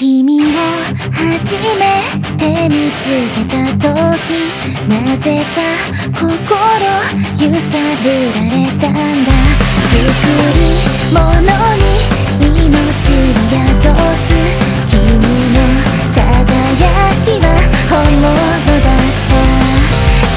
君を初めて見つけた時、なぜか心揺さぶられたんだ。作り物に命を宿す君の輝きは本物だった。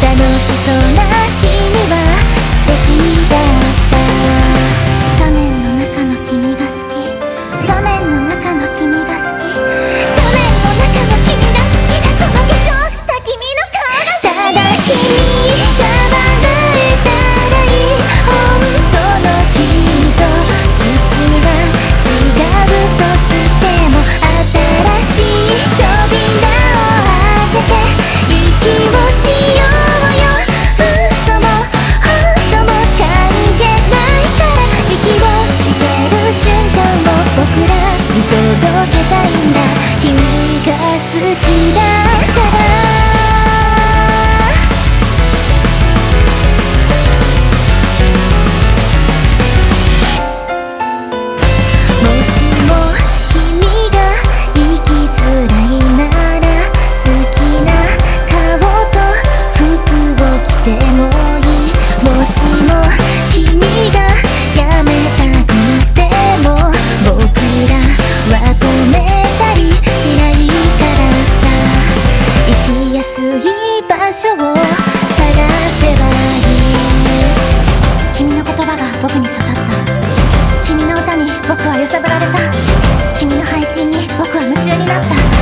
楽しそうな君は素敵だった。画面の中の君が好き、画面の中の君が好き、画面の中の君が好き、その化粧した君の顔が好き。ただ君が笑えたらいい。本当の君と実は違うとしても、新しい扉を開けて息をしようよ。嘘も本当も関係ないから、息をしてる瞬間を僕らに届けたいんだ。君が好きだから。もしも君が生きづらいなら、好きな顔と服を着てもいい。もしも君がやめたくなっても、僕らは止めたりしないからさ。生きやすい場所を探せばいい。君の言葉が僕に刺さった。君の歌に僕は揺さぶられた。君の配信に僕は夢中になった。